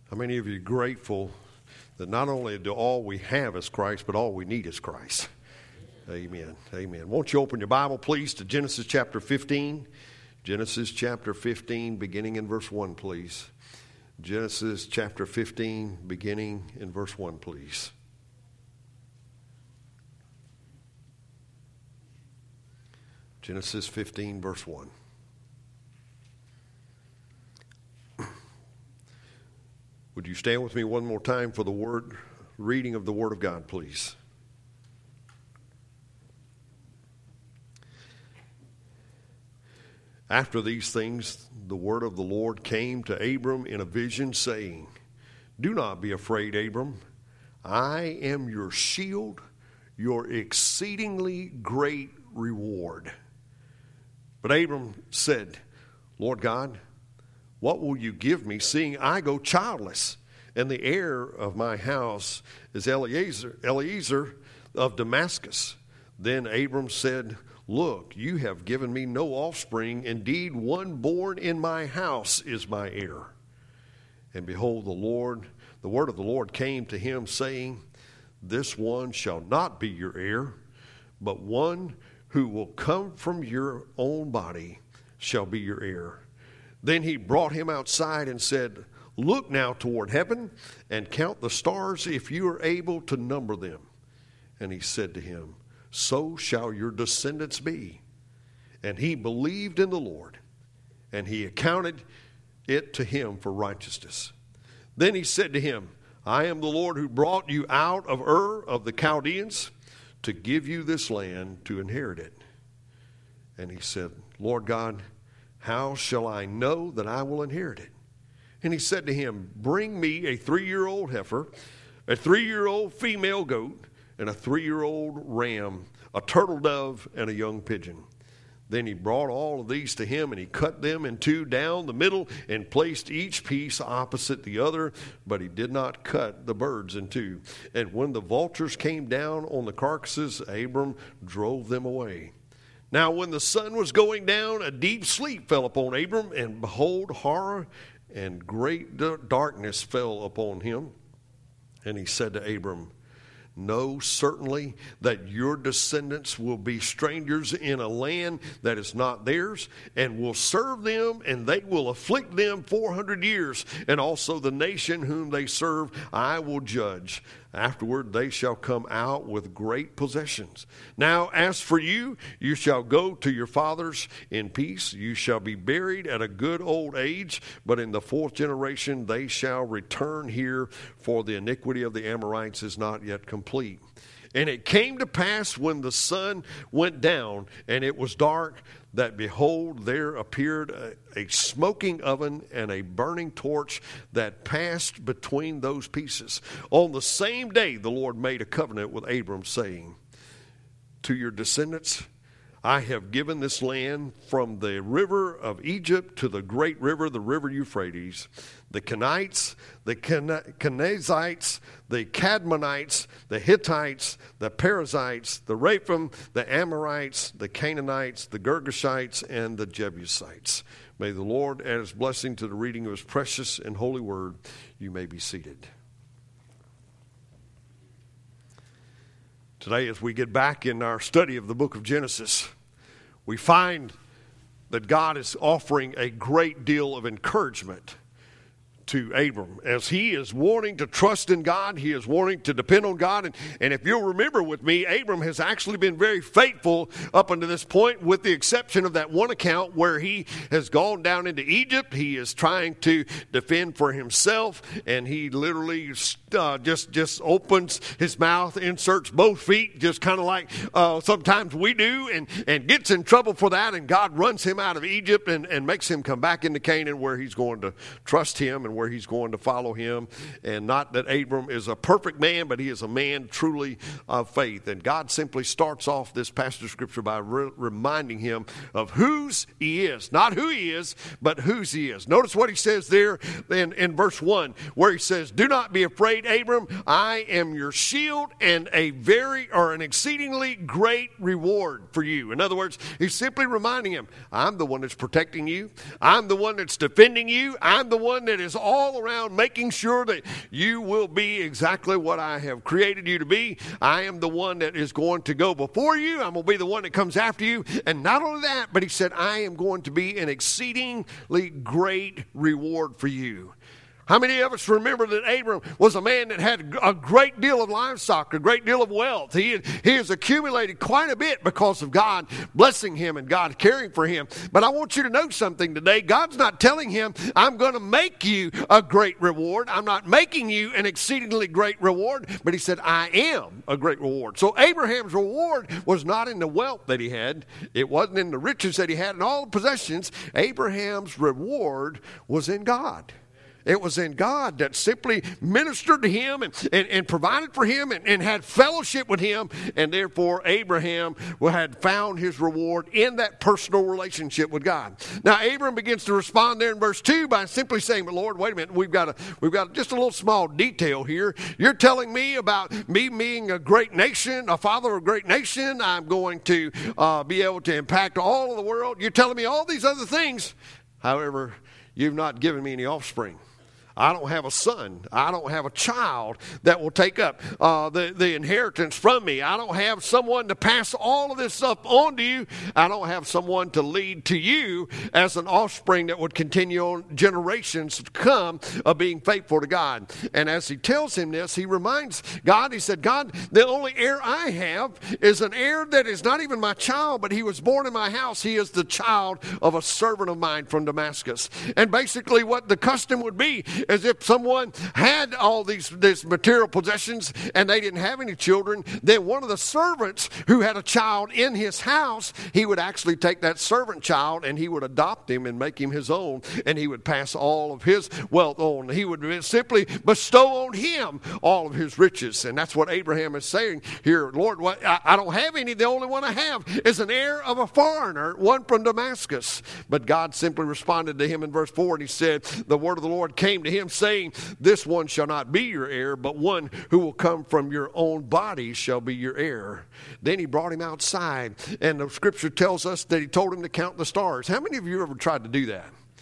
How many of you are grateful that not only do all we have is Christ, but all we need is Christ? Amen. Amen. Won't you open your Bible, please, to Genesis chapter 15. Genesis chapter 15, beginning in verse 1, please. Genesis chapter 15, beginning in verse 1, please. Genesis 15, verse 1. Would you stand with me one more time for the reading of the Word of God, please? After these things, the word of the Lord came to Abram in a vision, saying, "Do not be afraid, Abram. I am your shield, your exceedingly great reward." But Abram said, "Lord God, what will you give me, seeing I go childless, and the heir of my house is Eliezer of Damascus?" Then Abram said, "Look, you have given me no offspring. Indeed, one born in my house is my heir." And behold, the word of the Lord came to him, saying, "This one shall not be your heir, but one who will come from your own body shall be your heir." Then he brought him outside and said, "Look now toward heaven and count the stars if you are able to number them." And he said to him, "So shall your descendants be." And he believed in the Lord, and he accounted it to him for righteousness. Then he said to him, "I am the Lord who brought you out of Ur of the Chaldeans to give you this land to inherit it." And he said, "Lord God, how shall I know that I will inherit it?" And he said to him, "Bring me a 3-year-old heifer, a 3-year-old female goat, and a 3-year-old ram, a turtle dove, and a young pigeon." Then he brought all of these to him, and he cut them in two down the middle and placed each piece opposite the other, but he did not cut the birds in two. And when the vultures came down on the carcasses, Abram drove them away. Now when the sun was going down, a deep sleep fell upon Abram, and behold, horror and great darkness fell upon him. And he said to Abram, "Know certainly that your descendants will be strangers in a land that is not theirs, and will serve them, and they will afflict them 400 years. And also the nation whom they serve I will judge. Afterward they shall come out with great possessions. Now as for you, you shall go to your fathers in peace. You shall be buried at a good old age, but in the 4th generation they shall return here, for the iniquity of the Amorites is not yet complete." And it came to pass when the sun went down and it was dark, that behold, there appeared a smoking oven and a burning torch that passed between those pieces. On the same day the Lord made a covenant with Abram, saying, "To your descendants I have given this land, from the river of Egypt to the great river, the river Euphrates, the Kenites, the Kenizzites, the Cadmonites, the Hittites, the Perizzites, the Rephaim, the Amorites, the Canaanites, the Girgashites, and the Jebusites." May the Lord add his blessing to the reading of his precious and holy word. You may be seated. Today, as we get back in our study of the book of Genesis, we find that God is offering a great deal of encouragement to Abram, as he is wanting to trust in God. He is wanting to depend on God. And if you'll remember with me, Abram has actually been very faithful up until this point, with the exception of that one account where he has gone down into Egypt. He is trying to defend for himself, and he literally just opens his mouth, inserts both feet, just kind of like sometimes we do, and gets in trouble for that, and God runs him out of Egypt and makes him come back into Canaan, where he's going to trust him and where he's going to follow him. And not that Abram is a perfect man, but he is a man truly of faith. And God simply starts off this passage of Scripture by reminding him of whose he is. Not who he is, but whose he is. Notice what he says there in verse 1, where he says, "Do not be afraid, Abram. I am your shield and an exceedingly great reward for you." In other words, he's simply reminding him, I'm the one that's protecting you. I'm the one that's defending you. I'm the one that is all around making sure that you will be exactly what I have created you to be. I am the one that is going to go before you. I'm going to be the one that comes after you. And not only that, but he said, I am going to be an exceedingly great reward for you. How many of us remember that Abram was a man that had a great deal of livestock, a great deal of wealth? He has accumulated quite a bit because of God blessing him and God caring for him. But I want you to know something today. God's not telling him, I'm going to make you a great reward. I'm not making you an exceedingly great reward. But he said, I am a great reward. So Abraham's reward was not in the wealth that he had. It wasn't in the riches that he had and all the possessions. Abraham's reward was in God. It was in God that simply ministered to him and provided for him and had fellowship with him. And therefore, Abraham had found his reward in that personal relationship with God. Now, Abram begins to respond there in verse 2 by simply saying, but Lord, wait a minute, we've got just a little small detail here. You're telling me about me being a great nation, a father of a great nation. I'm going to be able to impact all of the world. You're telling me all these other things. However, you've not given me any offspring. I don't have a son. I don't have a child that will take up the inheritance from me. I don't have someone to pass all of this stuff on to you. I don't have someone to lead to you as an offspring that would continue on generations to come of being faithful to God. And as he tells him this, he reminds God, he said, God, the only heir I have is an heir that is not even my child, but he was born in my house. He is the child of a servant of mine from Damascus. And basically what the custom would be, as if someone had all these material possessions and they didn't have any children, then one of the servants who had a child in his house, he would actually take that servant child and he would adopt him and make him his own, and he would pass all of his wealth on. He would simply bestow on him all of his riches. And that's what Abraham is saying here. Lord, I don't have any. The only one I have is an heir of a foreigner, one from Damascus. But God simply responded to him in verse 4, and he said, the word of the Lord came to him, saying, this one shall not be your heir, but one who will come from your own body shall be your heir. Then he brought him outside, and the scripture tells us that he told him to count the stars. How many of you ever tried to do that?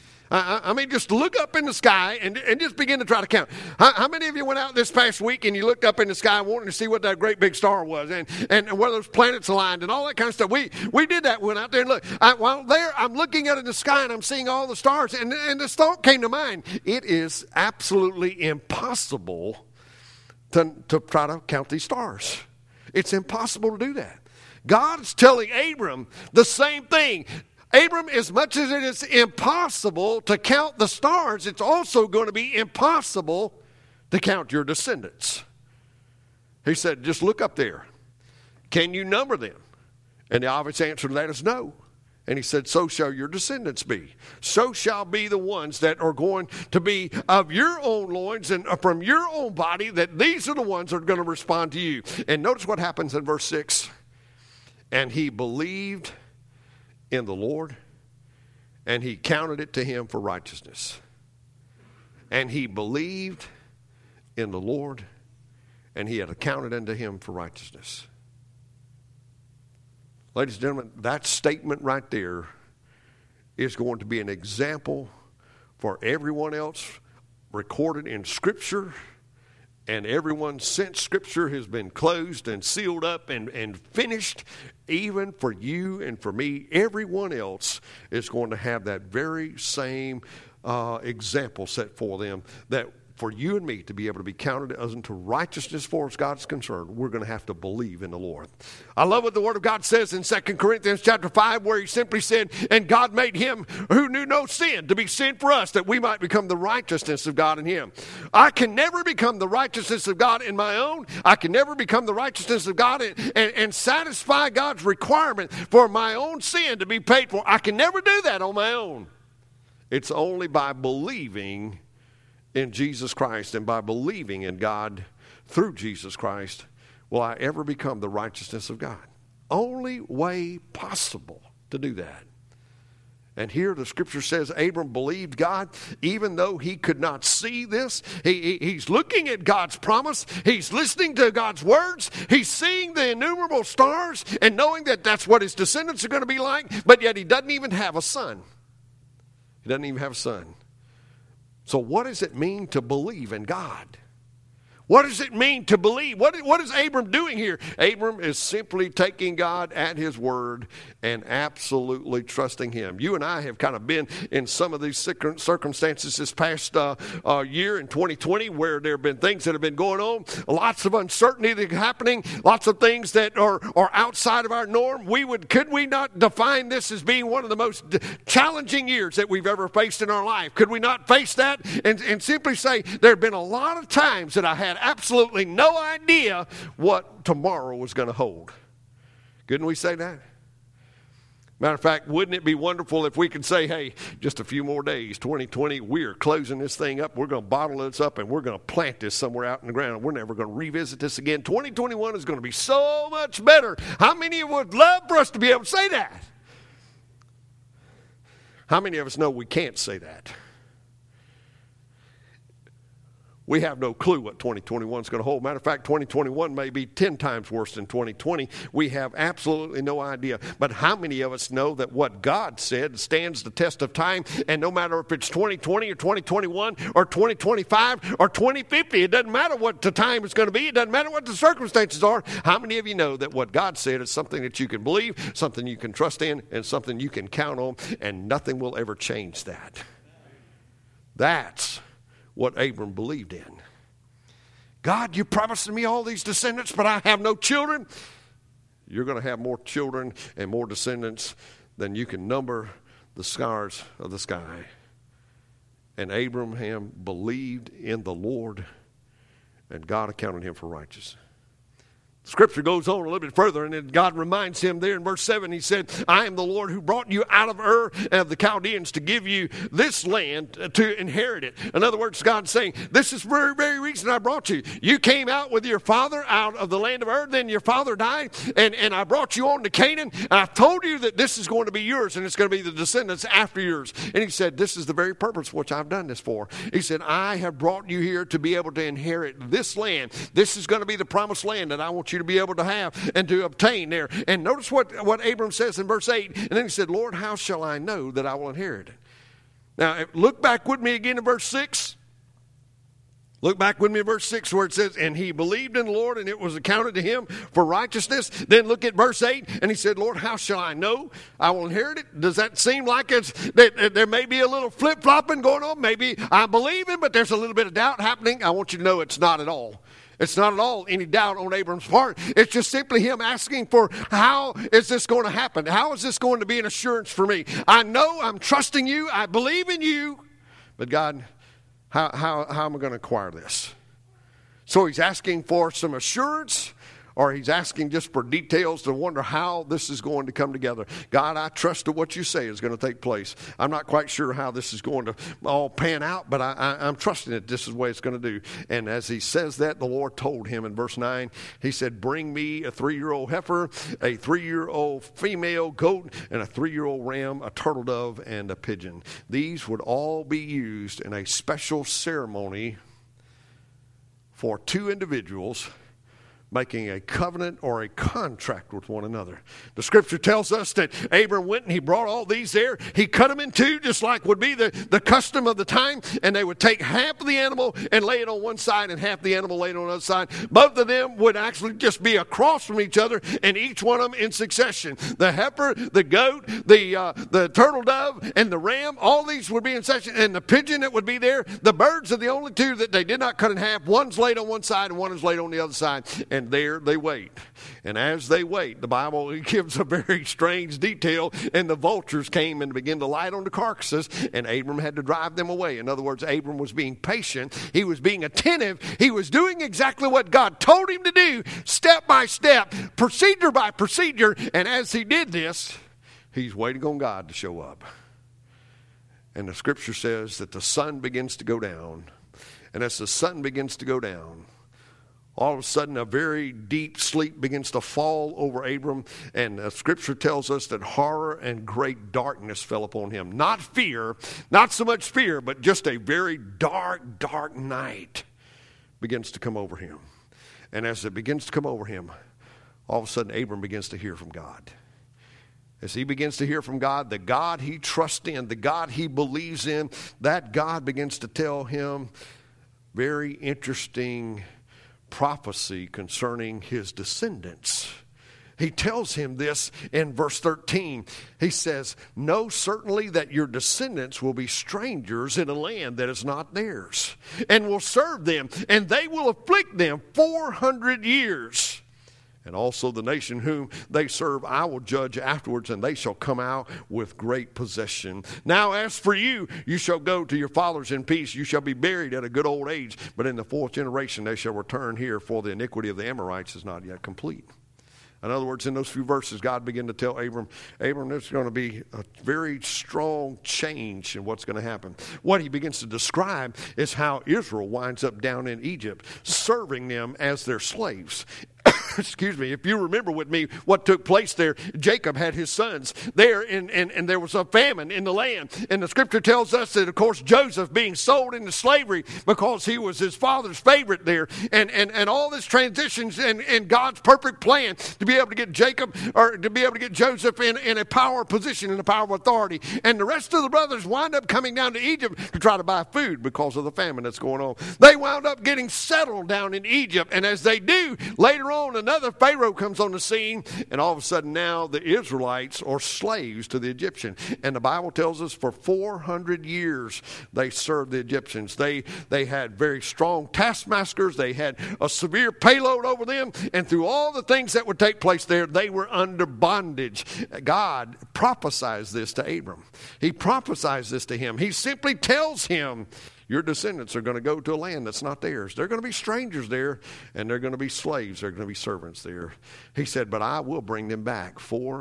I mean, just look up in the sky and just begin to try to count. How many of you went out this past week and you looked up in the sky wanting to see what that great big star was and where those planets aligned and all that kind of stuff? We did that. Went out there and looked. While there, I'm looking out in the sky and I'm seeing all the stars, and this thought came to mind. It is absolutely impossible to try to count these stars. It's impossible to do that. God's telling Abram the same thing. Abram, as much as it is impossible to count the stars, it's also going to be impossible to count your descendants. He said, just look up there. Can you number them? And the obvious answer to that is no. And he said, so shall your descendants be. So shall be the ones that are going to be of your own loins and from your own body, that these are the ones that are going to respond to you. And notice what happens in verse 6. And he believed in the Lord, and he counted it to him for righteousness. And he believed in the Lord, and he had accounted unto him for righteousness. Ladies and gentlemen, that statement right there is going to be an example for everyone else recorded in Scripture. And everyone since Scripture has been closed and sealed up and finished, even for you and for me, everyone else is going to have that very same example set for them, that for you and me to be able to be counted as unto righteousness as far as God's concerned, we're going to have to believe in the Lord. I love what the Word of God says in 2 Corinthians chapter 5, where he simply said, and God made him who knew no sin to be sin for us, that we might become the righteousness of God in him. I can never become the righteousness of God in my own. I can never become the righteousness of God and satisfy God's requirement for my own sin to be paid for. I can never do that on my own. It's only by believing in Jesus Christ and by believing in God through Jesus Christ will I ever become the righteousness of God. Only way possible to do that. And here the scripture says Abram believed God even though he could not see this. He's looking at God's promise. He's listening to God's words. He's seeing the innumerable stars and knowing that that's what his descendants are going to be like, but yet he doesn't even have a son. He doesn't even have a son. So what does it mean to believe in God? What does it mean to believe? What is Abram doing here? Abram is simply taking God at his word and absolutely trusting him. You and I have kind of been in some of these circumstances this past year in 2020 where there have been things that have been going on, lots of uncertainty that are happening, lots of things that are outside of our norm. Could we not define this as being one of the most challenging years that we've ever faced in our life? Could we not face that and simply say there have been a lot of times that I had absolutely no idea what tomorrow was going to hold? Couldn't we say that? Matter of fact, wouldn't it be wonderful if we could say, hey, just a few more days, 2020, we're closing this thing up, we're going to bottle this up, and we're going to plant this somewhere out in the ground. We're never going to revisit this again. 2021 is going to be so much better. How many of you would love for us to be able to say that? How many of us know we can't say that? We have no clue what 2021 is going to hold. Matter of fact, 2021 may be 10 times worse than 2020. We have absolutely no idea. But how many of us know that what God said stands the test of time? And no matter if it's 2020 or 2021 or 2025 or 2050, it doesn't matter what the time is going to be. It doesn't matter what the circumstances are. How many of you know that what God said is something that you can believe, something you can trust in, and something you can count on, and nothing will ever change that? That's what Abram believed in. God, you promised me all these descendants, but I have no children. You're going to have more children and more descendants than you can number the stars of the sky. And Abraham believed in the Lord, and God accounted him for righteous. Scripture goes on a little bit further, and then God reminds him there in verse 7. He said, I am the Lord who brought you out of Ur of the Chaldeans to give you this land to inherit it. In other words, God's saying, this is the very, very reason I brought you. You came out with your father out of the land of Ur, then your father died, and I brought you on to Canaan, and I've told you that this is going to be yours, and it's going to be the descendants after yours. And he said, this is the very purpose which I've done this for. He said, I have brought you here to be able to inherit this land. This is going to be the promised land that I want you to be able to have and to obtain there. And notice what Abram says in verse 8. And then he said, Lord, how shall I know that I will inherit it? Now, look back with me again in verse 6. Look back with me in verse 6 where it says, and he believed in the Lord, and it was accounted to him for righteousness. Then look at verse 8, and he said, Lord, how shall I know I will inherit it? Does that seem like that there may be a little flip-flopping going on? Maybe I'm believing, but there's a little bit of doubt happening. I want you to know it's not at all. It's not at all any doubt on Abram's part. It's just simply him asking for, how is this going to happen? How is this going to be an assurance for me? I know I'm trusting you. I believe in you. But God, how am I going to acquire this? So he's asking for some assurance, or he's asking just for details to wonder how this is going to come together. God, I trust that what you say is going to take place. I'm not quite sure how this is going to all pan out, but I'm trusting that this is the way it's going to do. And as he says that, the Lord told him in verse 9, he said, bring me a 3-year-old heifer, a 3-year-old female goat, and a 3-year-old ram, a turtle dove, and a pigeon. These would all be used in a special ceremony for 2 individuals making a covenant or a contract with one another. The scripture tells us that Abram went and he brought all these there. He cut them in 2, just like would be the custom of the time, and they would take half of the animal and lay it on one side and half the animal laid on the other side. Both of them would actually just be across from each other, and each one of them in succession. The heifer, the goat, the turtle dove, and the ram, all these would be in succession, and the pigeon that would be there. The birds are the only 2 that they did not cut in half. One's laid on one side and one is laid on the other side. And there they wait. And as they wait, the Bible gives a very strange detail, and the vultures came and began to light on the carcasses, and Abram had to drive them away. In other words, Abram was being patient. He was being attentive. He was doing exactly what God told him to do, step by step, procedure by procedure. And as he did this, he's waiting on God to show up. And the scripture says that the sun begins to go down. And as the sun begins to go down, all of a sudden, a very deep sleep begins to fall over Abram, and Scripture tells us that horror and great darkness fell upon him. Not fear, not so much fear, but just a very dark, dark night begins to come over him. And as it begins to come over him, all of a sudden, Abram begins to hear from God. As he begins to hear from God, the God he trusts in, the God he believes in, that God begins to tell him very interesting prophecy concerning his descendants. He tells him this in verse 13. He says, "Know certainly that your descendants will be strangers in a land that is not theirs, and will serve them, and they will afflict them 400 years. And also the nation whom they serve I will judge afterwards, and they shall come out with great possession. Now as for you, you shall go to your fathers in peace. You shall be buried at a good old age. But in the fourth generation they shall return here, for the iniquity of the Amorites is not yet complete." In other words, in those few verses, God began to tell Abram, there's going to be a very strong change in what's going to happen. What he begins to describe is how Israel winds up down in Egypt, serving them as their slaves. Excuse me, if you remember with me what took place there, Jacob had his sons there, and there was a famine in the land. And the scripture tells us that, of course, Joseph being sold into slavery because he was his father's favorite there. And all this transitions in God's perfect plan to be able to get Jacob, or to be able to get Joseph in a power position, in a power of authority. And the rest of the brothers wind up coming down to Egypt to try to buy food because of the famine that's going on. They wound up getting settled down in Egypt. And as they do, later on, another Pharaoh comes on the scene, and all of a sudden now the Israelites are slaves to the Egyptian. And the Bible tells us for 400 years they served the Egyptians. They had very strong taskmasters. They had a severe payload over them. And through all the things that would take place there, they were under bondage. God prophesies this to Abram. He prophesies this to him. He simply tells him, your descendants are going to go to a land that's not theirs. They're going to be strangers there, and they're going to be slaves. They're going to be servants there. He said, but I will bring them back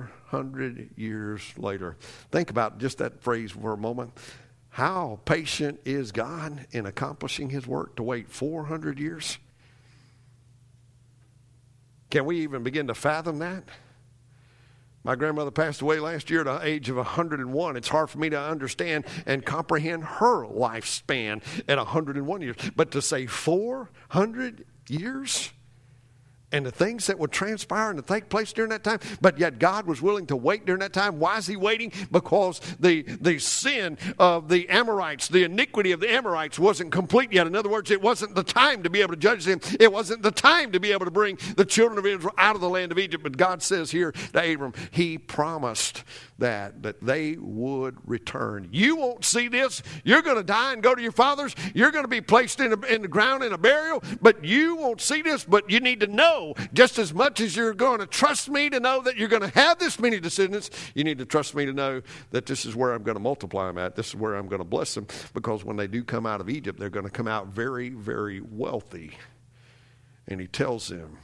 400 years later. Think about just that phrase for a moment. How patient is God in accomplishing his work to wait 400 years? Can we even begin to fathom that? My grandmother passed away last year at the age of 101. It's hard for me to understand and comprehend her lifespan at 101 years. But to say 400 years? And the things that would transpire and to take place during that time. But yet God was willing to wait during that time. Why is he waiting? Because the sin of the Amorites, the iniquity of the Amorites wasn't complete yet. In other words, it wasn't the time to be able to judge them. It wasn't the time to be able to bring the children of Israel out of the land of Egypt. But God says here to Abram, he promised that they would return. You won't see this. You're going to die and go to your fathers. You're going to be placed in the ground in a burial. But you won't see this. But you need to know, just as much as you're going to trust me to know that you're going to have this many descendants, you need to trust me to know that this is where I'm going to multiply them at. This is where I'm going to bless them. Because when they do come out of Egypt, they're going to come out very, very wealthy. And he tells them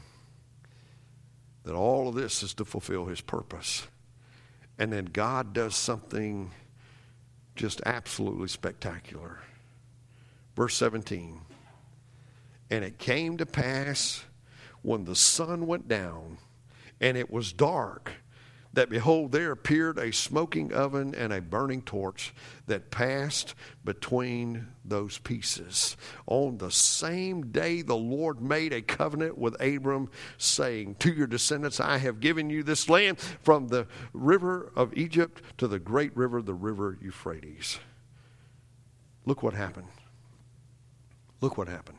that all of this is to fulfill his purpose. And then God does something just absolutely spectacular. Verse 17. And it came to pass when the sun went down and it was dark, that behold, there appeared a smoking oven and a burning torch that passed between those pieces. On the same day the Lord made a covenant with Abram, saying, to your descendants I have given you this land, from the river of Egypt to the great river, the river Euphrates. Look what happened. Look what happened.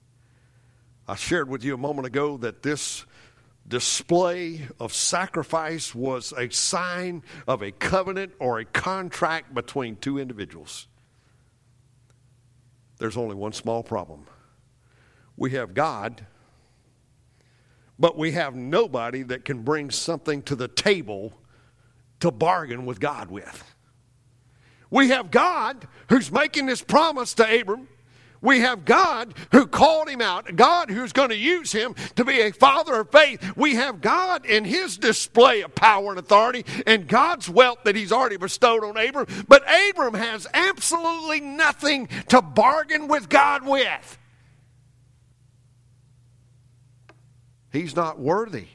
I shared with you a moment ago that this display of sacrifice was a sign of a covenant or a contract between two individuals. There's only one small problem. We have God, but we have nobody that can bring something to the table to bargain with God with. We have God who's making this promise to Abram. We have God who called him out, God who's going to use him to be a father of faith. We have God in his display of power and authority and God's wealth that he's already bestowed on Abram. But Abram has absolutely nothing to bargain with God with. He's not worthy.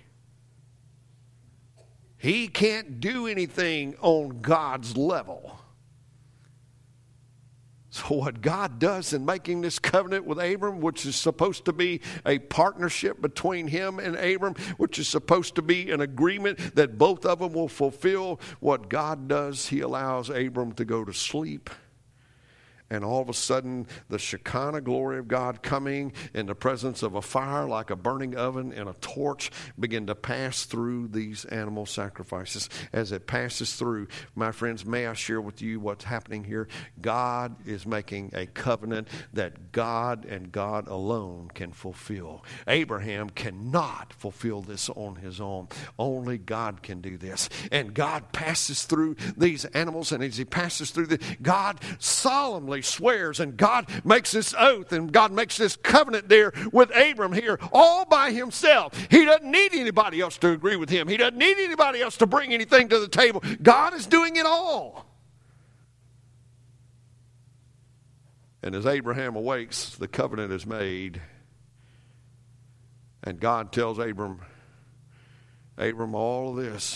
He can't do anything on God's level. So what God does in making this covenant with Abram, which is supposed to be a partnership between him and Abram, which is supposed to be an agreement that both of them will fulfill, what God does, he allows Abram to go to sleep. And all of a sudden, the Shekinah glory of God coming in the presence of a fire like a burning oven and a torch begin to pass through these animal sacrifices. As it passes through, my friends, may I share with you what's happening here? God is making a covenant that God and God alone can fulfill. Abraham cannot fulfill this on his own. Only God can do this. And God passes through these animals, and as he passes through God solemnly swears, and God makes this oath, and God makes this covenant there with Abram here all by himself. He doesn't need anybody else to agree with him. He doesn't need anybody else to bring anything to the table. God is doing it all. And as Abraham awakes, the covenant is made, and God tells Abram, all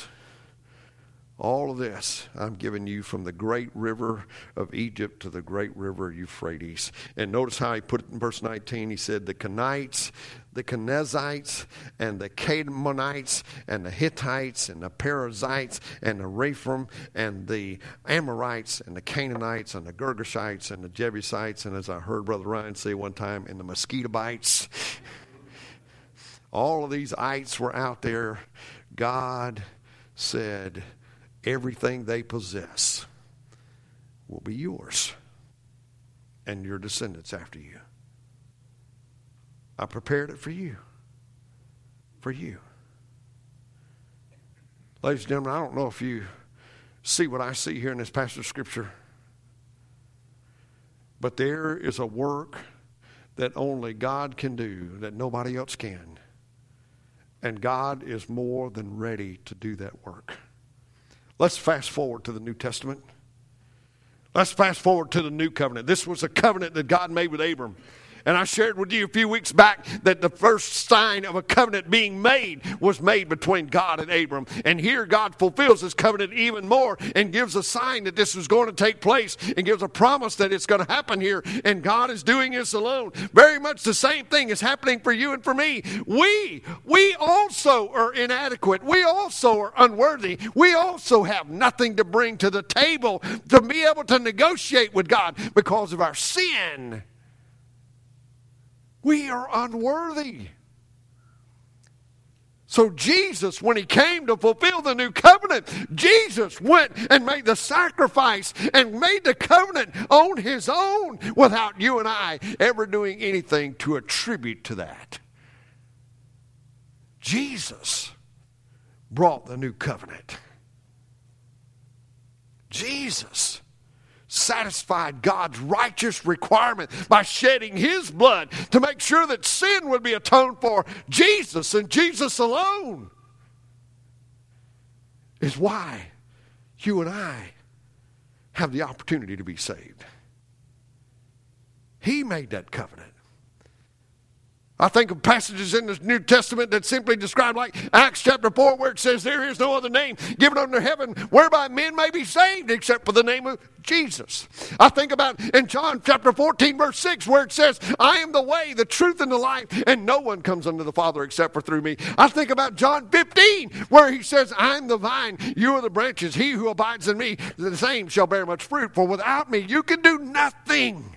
of this I'm giving you from the great river of Egypt to the great river Euphrates. And notice how he put it in verse 19. He said, the Kenites, the Kenizzites, and the Canaanites, and the Hittites, and the Perizzites, and the Rephaim, and the Amorites, and the Canaanites, and the Girgashites, and the Jebusites, and as I heard Brother Ryan say one time, and the mosquito bites. All of these ites were out there. God said, everything they possess will be yours and your descendants after you. I prepared it for you. For you. Ladies and gentlemen, I don't know if you see what I see here in this passage of Scripture, but there is a work that only God can do that nobody else can. And God is more than ready to do that work. Let's fast forward to the New Testament. Let's fast forward to the New Covenant. This was a covenant that God made with Abram. And I shared with you a few weeks back that the first sign of a covenant being made was made between God and Abram. And here God fulfills this covenant even more and gives a sign that this is going to take place and gives a promise that it's going to happen here. And God is doing this alone. Very much the same thing is happening for you and for me. We also are inadequate. We also are unworthy. We also have nothing to bring to the table to be able to negotiate with God because of our sin. We are unworthy. So Jesus, when he came to fulfill the new covenant, Jesus went and made the sacrifice and made the covenant on his own without you and I ever doing anything to attribute to that. Jesus brought the new covenant. Jesus satisfied God's righteous requirement by shedding his blood to make sure that sin would be atoned for. Jesus and Jesus alone is why you and I have the opportunity to be saved. He made that covenant. I think of passages in the New Testament that simply describe, like Acts chapter 4, where it says, there is no other name given under heaven whereby men may be saved except for the name of Jesus. I think about in John chapter 14, verse 6, where it says, I am the way, the truth, and the life, and no one comes unto the Father except for through me. I think about John 15, where he says, I am the vine, you are the branches. He who abides in me, the same shall bear much fruit. For without me, you can do nothing.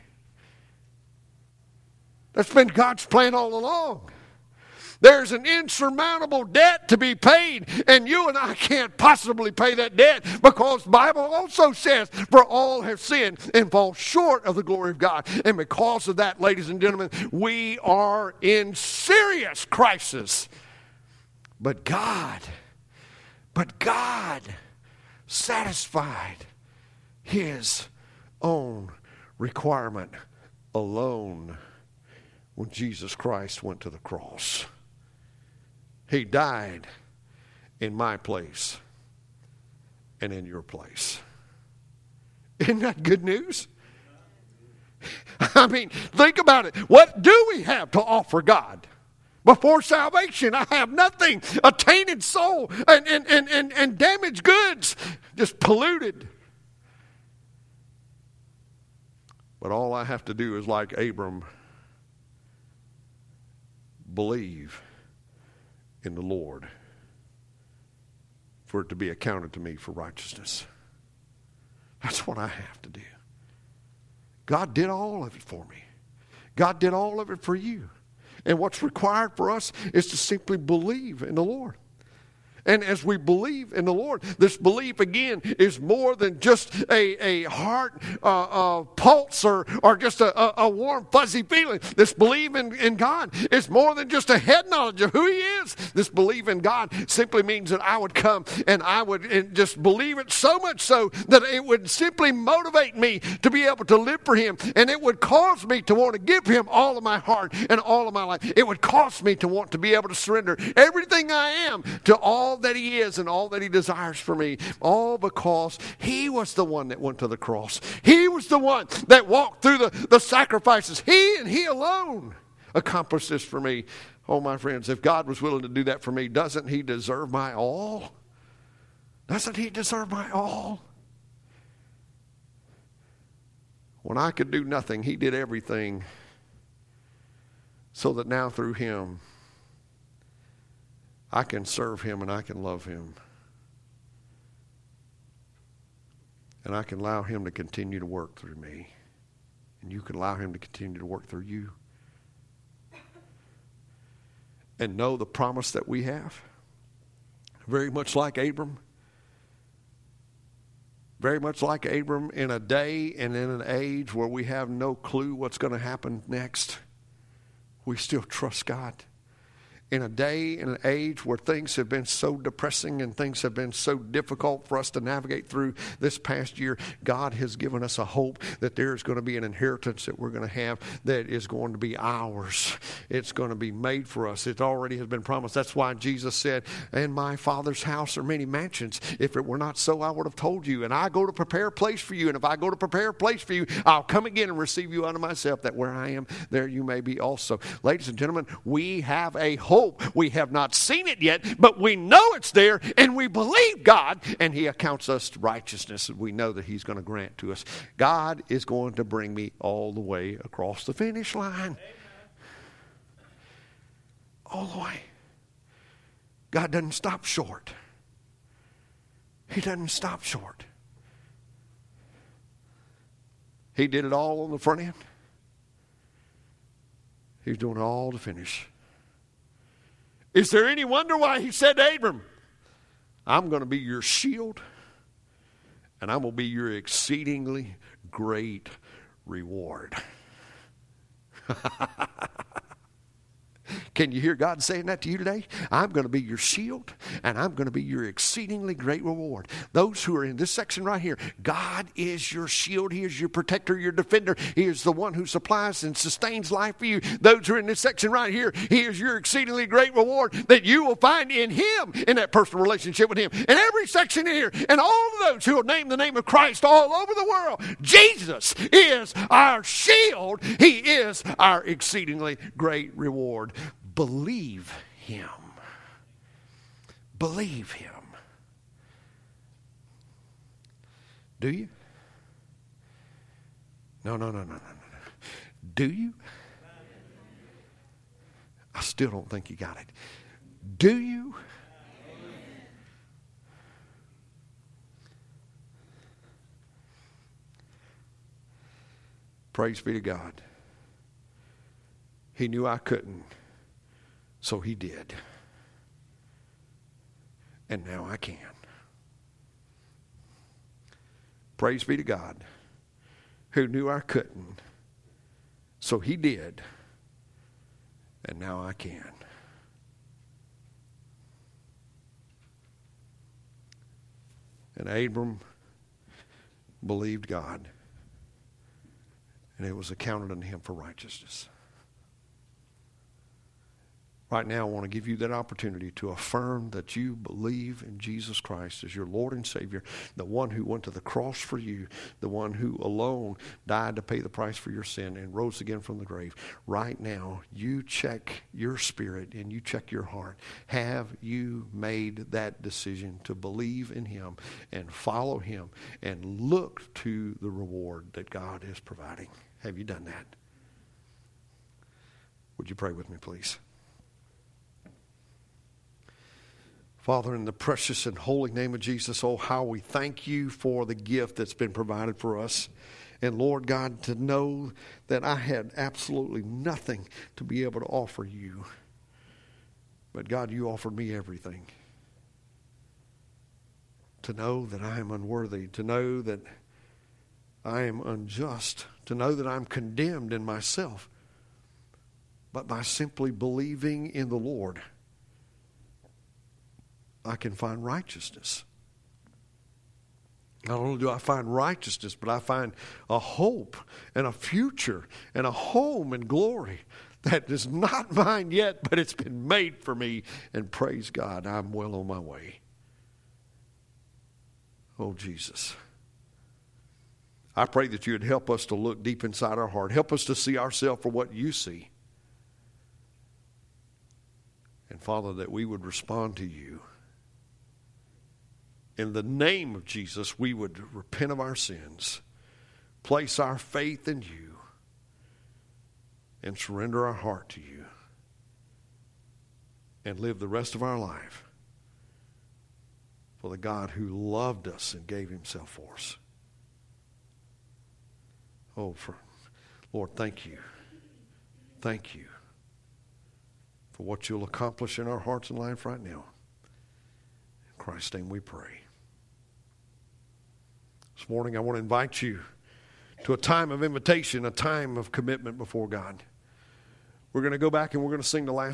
That's been God's plan all along. There's an insurmountable debt to be paid, and you and I can't possibly pay that debt because the Bible also says, for all have sinned and fall short of the glory of God. And because of that, ladies and gentlemen, we are in serious crisis. But God satisfied his own requirement alone when Jesus Christ went to the cross. He died in my place and in your place. Isn't that good news? I mean, think about it. What do we have to offer God? Before salvation, I have nothing. A tainted soul and damaged goods, just polluted. But all I have to do is, like Abram, believe in the Lord for it to be accounted to me for righteousness. That's what I have to do. God did all of it for me. God did all of it for you. And what's required for us is to simply believe in the Lord. And as we believe in the Lord, this belief, again, is more than just a heart pulse or just a warm, fuzzy feeling. This belief in God is more than just a head knowledge of who He is. This belief in God simply means that I would come and I would just believe it so much so that it would simply motivate me to be able to live for Him. And it would cause me to want to give Him all of my heart and all of my life. It would cause me to want to be able to surrender everything I am to all that He is and all that He desires for me, all because He was the one that went to the cross. He was the one that walked through the sacrifices. He and He alone accomplished this for me. Oh, my friends, if God was willing to do that for me, doesn't He deserve my all? Doesn't He deserve my all? When I could do nothing, He did everything, so that now through Him I can serve Him and I can love Him. And I can allow Him to continue to work through me. And you can allow Him to continue to work through you. And know the promise that we have. Very much like Abram. Very much like Abram, in a day and in an age where we have no clue what's going to happen next, we still trust God. In a day and an age where things have been so depressing and things have been so difficult for us to navigate through this past year, God has given us a hope that there's going to be an inheritance that we're going to have that is going to be ours. It's going to be made for us. It already has been promised. That's why Jesus said, in my Father's house are many mansions. If it were not so, I would have told you. And I go to prepare a place for you. And if I go to prepare a place for you, I'll come again and receive you unto myself, that where I am, there you may be also. Ladies and gentlemen, we have a hope. We have not seen it yet, but we know it's there, and we believe God, and He accounts us righteousness, and we know that He's going to grant to us. God is going to bring me all the way across the finish line. All the way. God doesn't stop short. He doesn't stop short. He did it all on the front end. He's doing it all to finish. Is there any wonder why He said to Abram, I'm going to be your shield, and I'm going to be your exceedingly great reward. Can you hear God saying that to you today? I'm going to be your shield, and I'm going to be your exceedingly great reward. Those who are in this section right here, God is your shield. He is your protector, your defender. He is the one who supplies and sustains life for you. Those who are in this section right here, He is your exceedingly great reward that you will find in Him, in that personal relationship with Him. And every section here, and all of those who will name the name of Christ all over the world, Jesus is our shield. He is our exceedingly great reward. Believe Him. Believe Him. Do you? No. Do you? I still don't think you got it. Do you? Praise be to God. He knew I couldn't. So He did. And now I can. Praise be to God, who knew I couldn't. So He did. And now I can. And Abram believed God, and it was accounted unto him for righteousness. Right now, I want to give you that opportunity to affirm that you believe in Jesus Christ as your Lord and Savior, the one who went to the cross for you, the one who alone died to pay the price for your sin and rose again from the grave. Right now, you check your spirit and you check your heart. Have you made that decision to believe in Him and follow Him and look to the reward that God is providing? Have you done that? Would you pray with me, please? Father, in the precious and holy name of Jesus, oh, how we thank you for the gift that's been provided for us. And Lord God, to know that I had absolutely nothing to be able to offer you. But God, you offered me everything. To know that I am unworthy, to know that I am unjust, to know that I'm condemned in myself. But by simply believing in the Lord, I can find righteousness. Not only do I find righteousness, but I find a hope and a future and a home and glory that is not mine yet, but it's been made for me. And praise God, I'm well on my way. Oh, Jesus. I pray that you would help us to look deep inside our heart. Help us to see ourselves for what you see. And Father, that we would respond to you. In the name of Jesus, we would repent of our sins, place our faith in you, and surrender our heart to you, and live the rest of our life for the God who loved us and gave himself for us. Oh, Lord, thank you. Thank you for what you'll accomplish in our hearts and life right now. In Christ's name we pray. This morning I want to invite you to a time of invitation, a time of commitment before God. We're going to go back and we're going to sing the last